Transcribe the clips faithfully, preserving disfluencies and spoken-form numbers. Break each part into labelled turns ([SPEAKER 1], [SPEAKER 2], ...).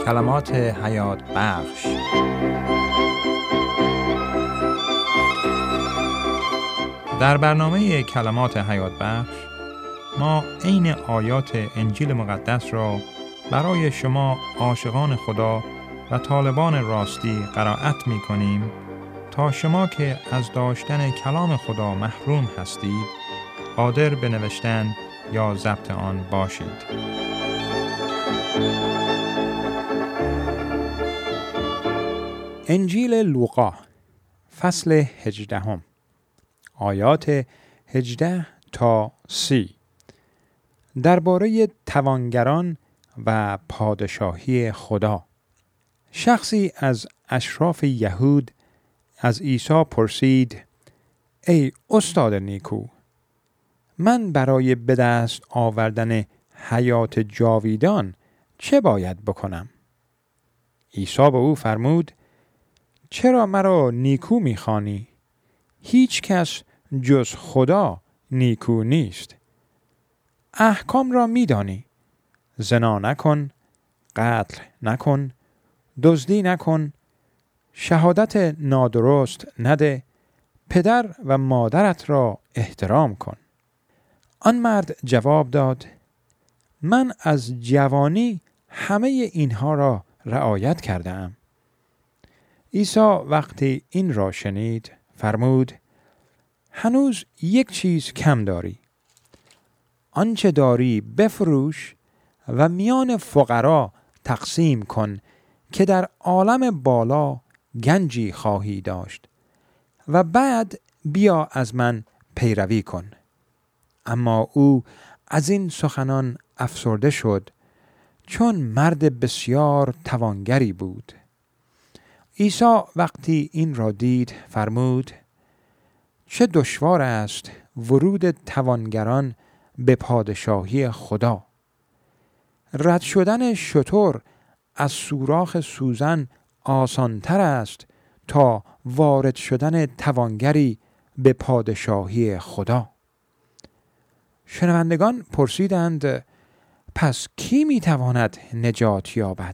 [SPEAKER 1] کلمات حیات بخش. در برنامه کلمات حیات بخش ما عین آیات انجیل مقدس را برای شما عاشقان خدا و طالبان راستی قرائت می کنیم تا شما که از داشتن کلام خدا محروم هستید قادر به نوشتن یا ضبط آن باشید. انجیل لوقا فصل هجدهم آیات هجده تا سی درباره توانگران و پادشاهی خدا. شخصی از اشراف یهود از عیسی پرسید: ای استاد نیکو، من برای به دست آوردن حیات جاویدان چه باید بکنم؟ عیسی به او فرمود: چرا مرا نیکو می‌خوانی؟ هیچ کس جز خدا نیکو نیست. احکام را می‌دانی: زنا نکن، قتل نکن، دزدی نکن، شهادت نادرست نده، پدر و مادرت را احترام کن. آن مرد جواب داد: من از جوانی همه اینها را رعایت کردم. عیسی وقتی این را شنید فرمود: هنوز یک چیز کم داری. آنچه داری بفروش و میان فقرا تقسیم کن که در عالم بالا گنجی خواهی داشت و بعد بیا از من پیروی کن. اما او از این سخنان افسرده شد، چون مرد بسیار توانگری بود. عیسی وقتی این را دید فرمود: چه دشوار است ورود توانگران به پادشاهی خدا. رد شدن شتر از سوراخ سوزن آسانتر است تا وارد شدن توانگری به پادشاهی خدا. شنوندگان پرسیدند: پس کی میتواند نجات یابد؟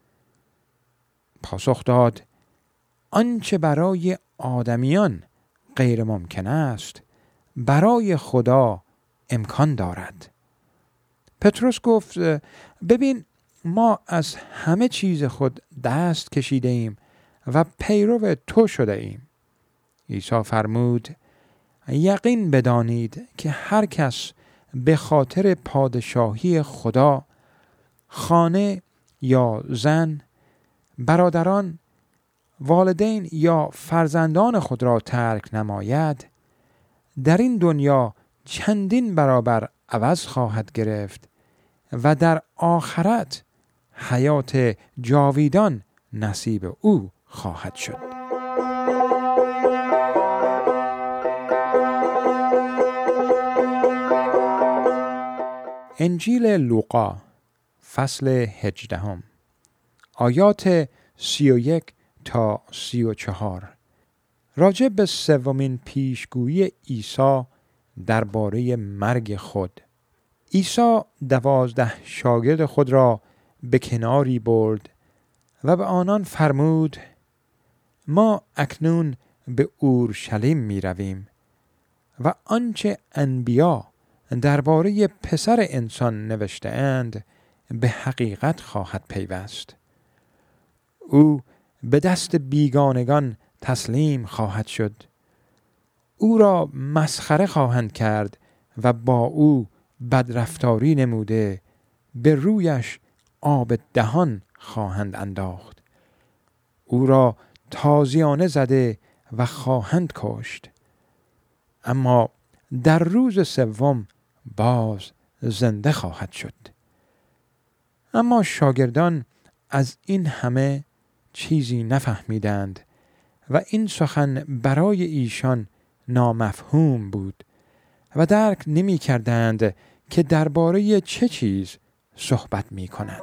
[SPEAKER 1] پاسخ داد: آنچه برای آدمیان غیر ممکن است برای خدا امکان دارد. پتروس گفت: ببین، ما از همه چیز خود دست کشیده ایم و پیرو تو شده ایم. عیسی فرمود: یقین بدانید که هر کس به خاطر پادشاهی خدا خانه یا زن، برادران، والدین یا فرزندان خود را ترک نماید، در این دنیا چندین برابر عوض خواهد گرفت و در آخرت حیات جاویدان نصیب او خواهد شد. انجیل لوقا فصل هجدهم آیات سی و یک تا سی و چهار راجع به سومین پیشگویی عیسی درباره مرگ خود. عیسی دوازده شاگرد خود را به کناری برد و به آنان فرمود: ما اکنون به اورشلیم می رویم و آنچه انبیا درباره پسر انسان نوشته اند به حقیقت خواهد پیوست. او به دست بیگانگان تسلیم خواهد شد. او را مسخره خواهند کرد و با او بدرفتاری نموده به رویش آب دهان خواهند انداخت. او را تازیانه زده و خواهند کشت. اما در روز سوم باز زنده خواهد شد. اما شاگردان از این همه چیزی نفهمیدند و این سخن برای ایشان نامفهوم بود و درک نمی کردند که درباره چه چیز صحبت می کند.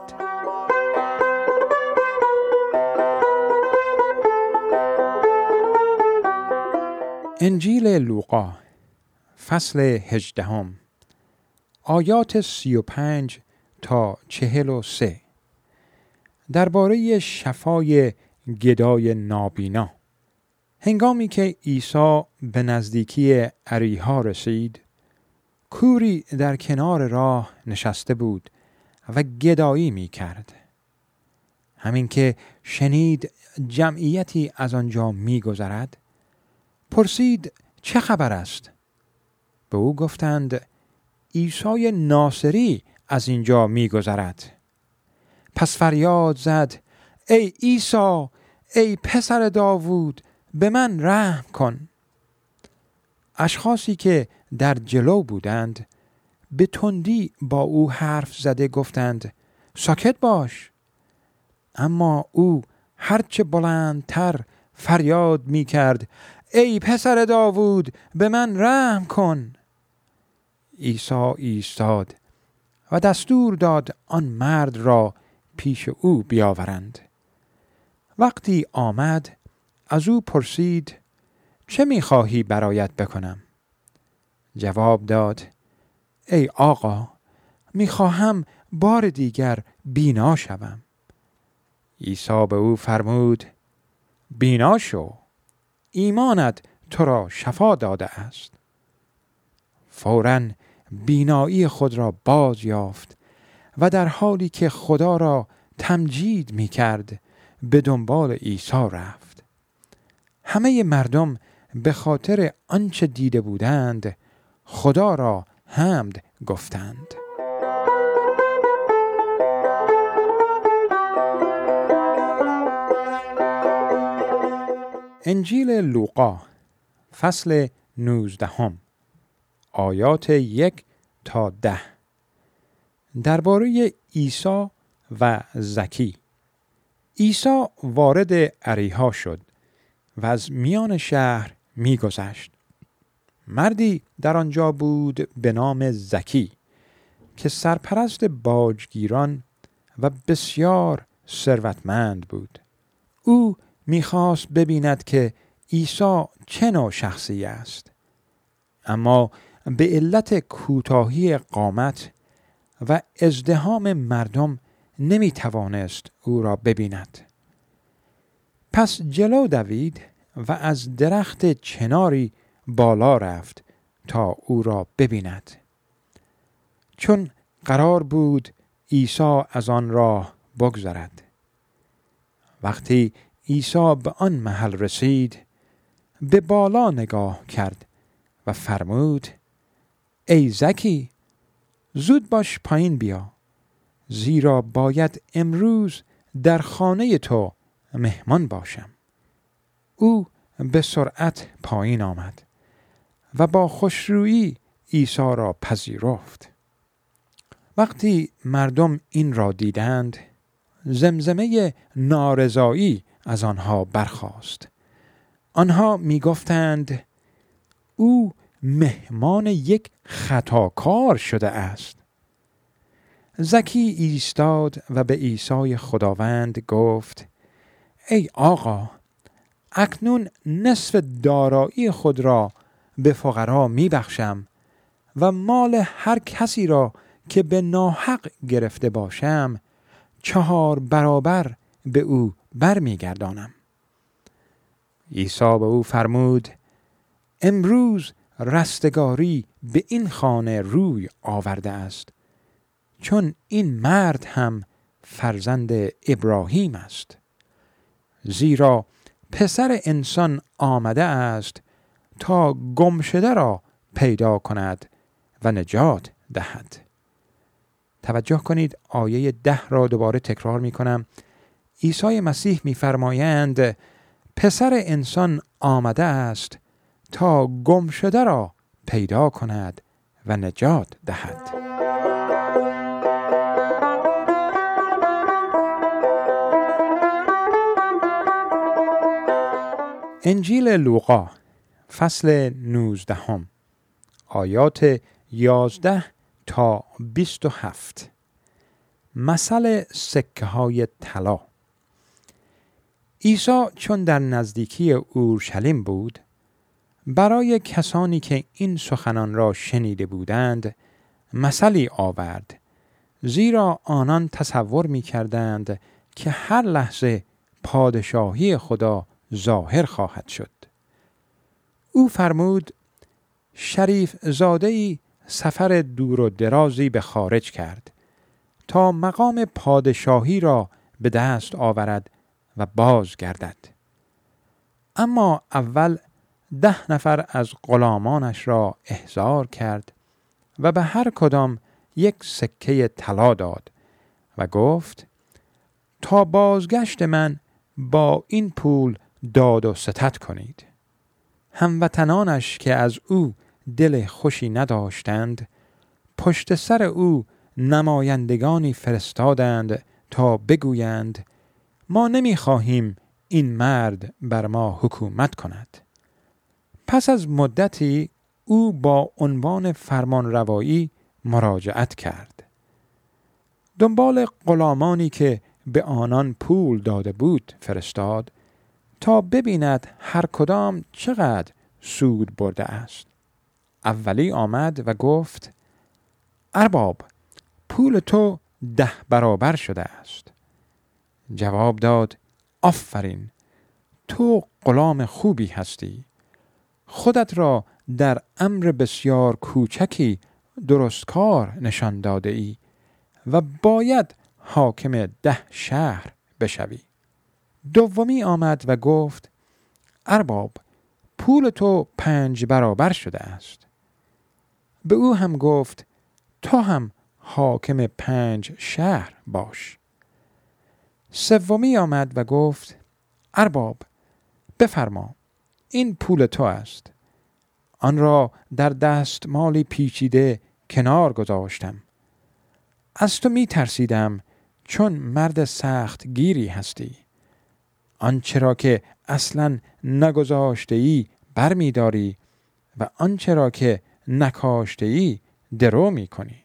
[SPEAKER 1] انجیل لوقا فصل هجدهم آیات سی و پنج تا چهل و سه درباره شفای گدای نابینا. هنگامی که عیسی به نزدیکی اریحا رسید، کوری در کنار راه نشسته بود و گدایی می کرد. همین که شنید جمعیتی از آنجا می گذرد، پرسید چه خبر است؟ به او گفتند عیسی ناصری از اینجا می گذرد. پس فریاد زد ای عیسی، ای پسر داوود، به من رحم کن. اشخاصی که در جلو بودند به تندی با او حرف زده گفتند ساکت باش. اما او هرچه بلندتر فریاد می کرد ای پسر داوود، به من رحم کن. عیسی ایستاد و دستور داد آن مرد را پیش او بیاورند. وقتی آمد از او پرسید چه می‌خواهی برایت بکنم؟ جواب داد ای آقا، می‌خواهم بار دیگر بینا شوم. عیسی به او فرمود بینا شو، ایمانت تو را شفا داده است. فوراً بینایی خود را باز یافت و در حالی که خدا را تمجید می کرد به دنبال عیسی رفت. همه مردم به خاطر آنچه دیده بودند خدا را حمد گفتند. انجیل لوقا فصل نوزدهم آیات یک تا ده. درباره عیسی و زکی. عیسی وارد اریحا شد و از میان شهر می‌گذشت. مردی در آنجا بود به نام زکی که سرپرست باجگیران و بسیار ثروتمند بود. او می‌خواست ببیند که عیسی چه نوع شخصی است، اما به علت کوتاهی قامت و ازدحام مردم نمی توانست او را ببیند. پس جلو دوید و از درخت چناری بالا رفت تا او را ببیند. چون قرار بود عیسی از آن راه بگذرد. وقتی عیسی به آن محل رسید، به بالا نگاه کرد و فرمود ای زکی، زود باش پایین بیا، زیرا باید امروز در خانه تو مهمان باشم. او به سرعت پایین آمد و با خوشرویی عیسی را پذیرفت. وقتی مردم این را دیدند، زمزمه نارضایی از آنها برخاست. آنها می گفتند او مهمان یک خطاکار شده است. زکی ایستاد و به عیسی خداوند گفت ای آقا، اکنون نصف دارایی خود را به فقرا می بخشم و مال هر کسی را که به ناحق گرفته باشم چهار برابر به او بر می گردانم. عیسی به او فرمود امروز رستگاری به این خانه روی آورده است، چون این مرد هم فرزند ابراهیم است. زیرا پسر انسان آمده است تا گم شده را پیدا کند و نجات دهد. توجه کنید، آیه ده را دوباره تکرار می کنم. عیسی مسیح می فرمایند پسر انسان آمده است تا گم شده را پیدا کند و نجات دهد. انجیل لوقا فصل نوزدهم آیات یازده تا بیست و هفت. مثل سکه های طلا. عیسی چون در نزدیکی اورشلیم بود، برای کسانی که این سخنان را شنیده بودند مثلی آورد، زیرا آنان تصور می کردند
[SPEAKER 2] که هر لحظه پادشاهی خدا ظاهر خواهد شد. او فرمود شریف زاده‌ای سفر دور و درازی به خارج کرد تا مقام پادشاهی را به دست آورد و باز گردد. اما اول ده نفر از غلامانش را احضار کرد و به هر کدام یک سکه طلا داد و گفت تا بازگشت من با این پول داد و ستد کنید. هموطنانش که از او دل خوشی نداشتند پشت سر او نمایندگانی فرستادند تا بگویند ما نمی‌خواهیم این مرد بر ما حکومت کند. پس از مدتی او با عنوان فرمانروایی مراجعت کرد. دنبال غلامانی که به آنان پول داده بود فرستاد تا ببیند هر کدام چقدر سود برده است. اولی آمد و گفت ارباب پول تو ده برابر شده است. جواب داد آفرین، تو غلام خوبی هستی. خودت را در امر بسیار کوچکی درستکار نشان داده ای و باید حاکم ده شهر بشوی. دومی آمد و گفت ارباب پول تو پنج برابر شده است. به او هم گفت تو هم حاکم پنج شهر باش. سومی آمد و گفت ارباب بفرما این پول تو است. آن را در دستمالی پیچیده کنار گذاشتم. از تو می ترسیدم چون مرد سخت گیری هستی. آنچه را که اصلاً نگذاشته ای بر می داری و آنچه را که نکاشته ای درو می کنی.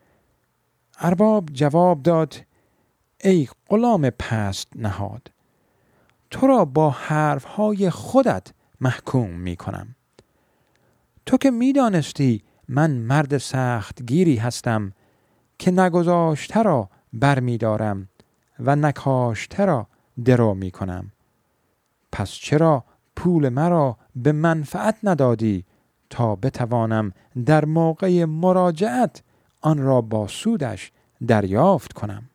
[SPEAKER 2] ارباب جواب داد ای غلام پست نهاد، تو را با حرفهای خودت محکوم می کنم. تو که می دانستی من مرد سخت گیری هستم که نگذاشته را بر می دارم و نکاشته را درو می کنم. پس چرا پول مرا به منفعت ندادی تا بتوانم در موقع مراجعت آن را با سودش دریافت کنم؟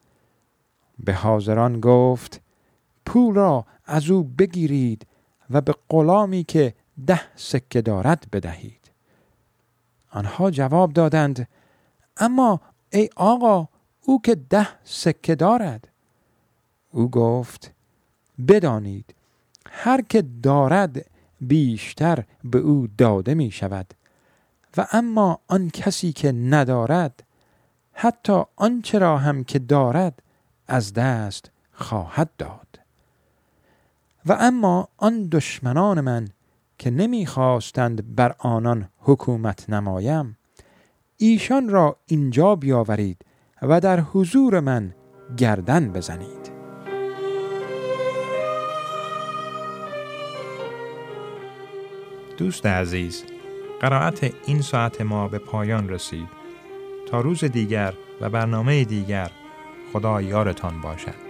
[SPEAKER 2] به حاضران گفت پول را از او بگیرید و به غلامی که ده سکه دارد بدهید. آنها جواب دادند اما ای آقا او که ده سکه دارد. او گفت بدانید هر که دارد بیشتر به او داده می شود و اما آن کسی که ندارد حتی آنچه را هم که دارد از دست خواهد داد. و اما آن دشمنان من که نمی خواستند بر آنان حکومت نمایم، ایشان را اینجا بیاورید و در حضور من گردن بزنید.
[SPEAKER 1] دوست عزیز، قرائت این ساعت ما به پایان رسید. تا روز دیگر و برنامه دیگر، خدا یارتان باشد.